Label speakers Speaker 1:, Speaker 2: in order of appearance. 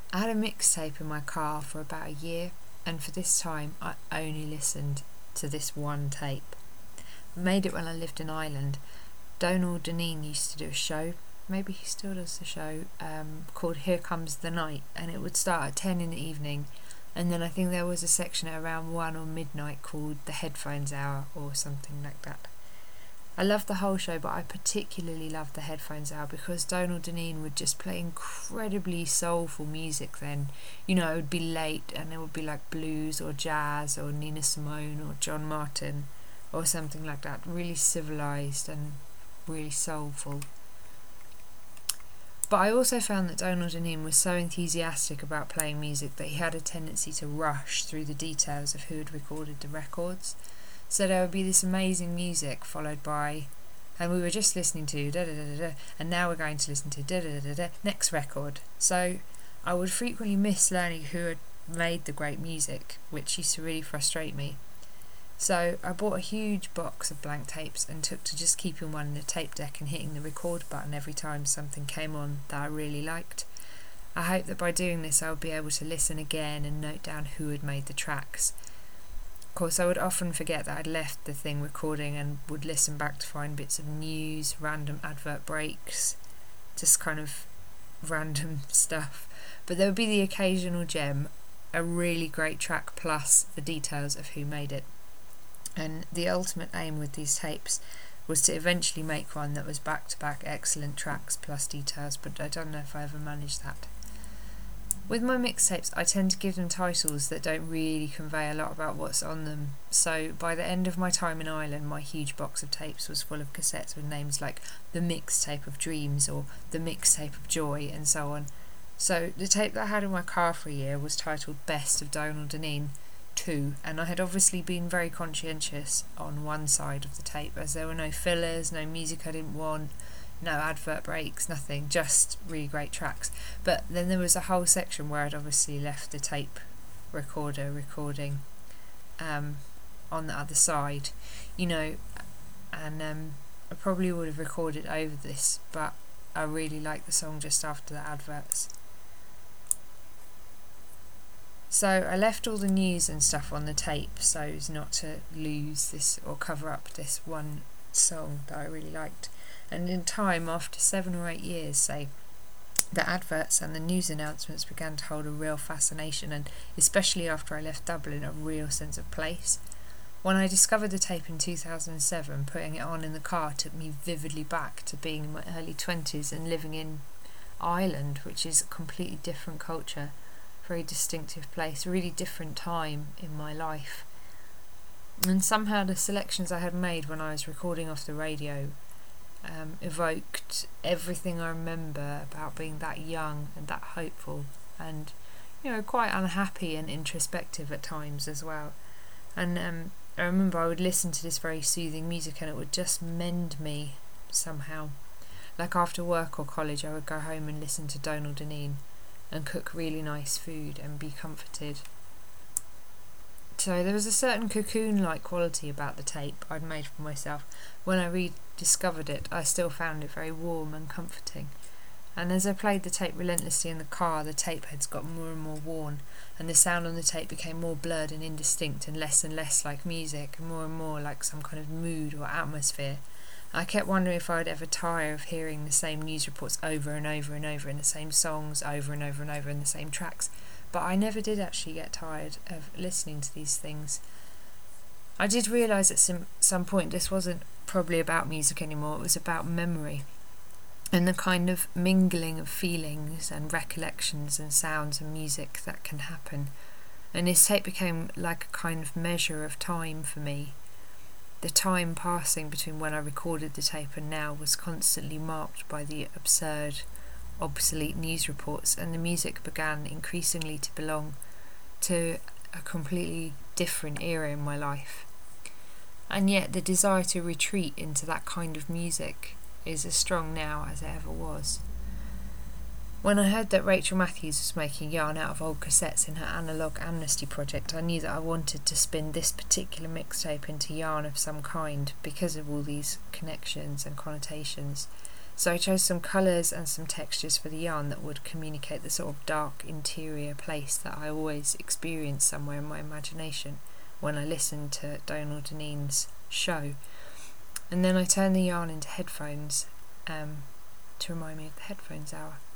Speaker 1: I had a mixtape in my car for about a year, and for this time I only listened to this one tape. I made it when I lived in Ireland. Donal Dineen used to do a show, maybe he still does the show, called Here Comes the Night, and it would start at 10 in the evening, and then I think there was a section at around 1 or midnight called the Headphones Hour or something like that. I loved the whole show, but I particularly loved the Headphones Hour because Donal Dineen would just play incredibly soulful music then. You know, it would be late and it would be like blues or jazz or Nina Simone or John Martin or something like that. Really civilised and really soulful. But I also found that Donal Dineen was so enthusiastic about playing music that he had a tendency to rush through the details of who had recorded the records. So there would be this amazing music followed by, and we were just listening to da da da da, and now we're going to listen to da da da da, next record. So I would frequently miss learning who had made the great music, which used to really frustrate me. So I bought a huge box of blank tapes and took to just keeping one in the tape deck and hitting the record button every time something came on that I really liked. I hoped that by doing this I would be able to listen again and note down who had made the tracks. Of course, I would often forget that I'd left the thing recording and would listen back to find bits of news, random advert breaks, just kind of random stuff. But there would be the occasional gem, a really great track plus the details of who made it. And the ultimate aim with these tapes was to eventually make one that was back-to-back excellent tracks plus details, but I don't know if I ever managed that. With my mixtapes, I tend to give them titles that don't really convey a lot about what's on them. So by the end of my time in Ireland, my huge box of tapes was full of cassettes with names like The Mixtape of Dreams or The Mixtape of Joy and so on. So the tape that I had in my car for a year was titled Best of Donal Dineen 2, and I had obviously been very conscientious on one side of the tape as there were no fillers, no music I didn't want, no advert breaks, nothing, just really great tracks. But then there was a whole section where I'd obviously left the tape recorder recording on the other side, you know, and I probably would have recorded over this, but I really liked the song just after the adverts. So I left all the news and stuff on the tape so as not to lose this or cover up this one song that I really liked. And in time, after 7 or 8 years, say, the adverts and the news announcements began to hold a real fascination, and especially after I left Dublin, a real sense of place. When I discovered the tape in 2007, putting it on in the car took me vividly back to being in my early 20s and living in Ireland, which is a completely different culture, very distinctive place, a really different time in my life. And somehow the selections I had made when I was recording off the radio evoked everything I remember about being that young and that hopeful and, you know, quite unhappy and introspective at times as well. And I remember I would listen to this very soothing music and it would just mend me somehow. Like after work or college I would go home and listen to Donal Dineen and cook really nice food and be comforted. So there was a certain cocoon-like quality about the tape I'd made for myself. When I rediscovered it, I still found it very warm and comforting. And as I played the tape relentlessly in the car, the tape heads got more and more worn, and the sound on the tape became more blurred and indistinct and less like music, and more like some kind of mood or atmosphere. I kept wondering if I'd ever tire of hearing the same news reports over and over and over in the same songs over and over and over in the same tracks. But I never did actually get tired of listening to these things. I did realise at some point this wasn't probably about music anymore, it was about memory and the kind of mingling of feelings and recollections and sounds and music that can happen. And this tape became like a kind of measure of time for me. The time passing between when I recorded the tape and now was constantly marked by the absurd, obsolete news reports, and the music began increasingly to belong to a completely different era in my life. And yet the desire to retreat into that kind of music is as strong now as it ever was. When I heard that Rachel Matthews was making yarn out of old cassettes in her Analogue Amnesty project, I knew that I wanted to spin this particular mixtape into yarn of some kind because of all these connections and connotations. So I chose some colours and some textures for the yarn that would communicate the sort of dark interior place that I always experience somewhere in my imagination when I listen to Donal Dineen's show. And then I turned the yarn into headphones to remind me of the Headphones Hour.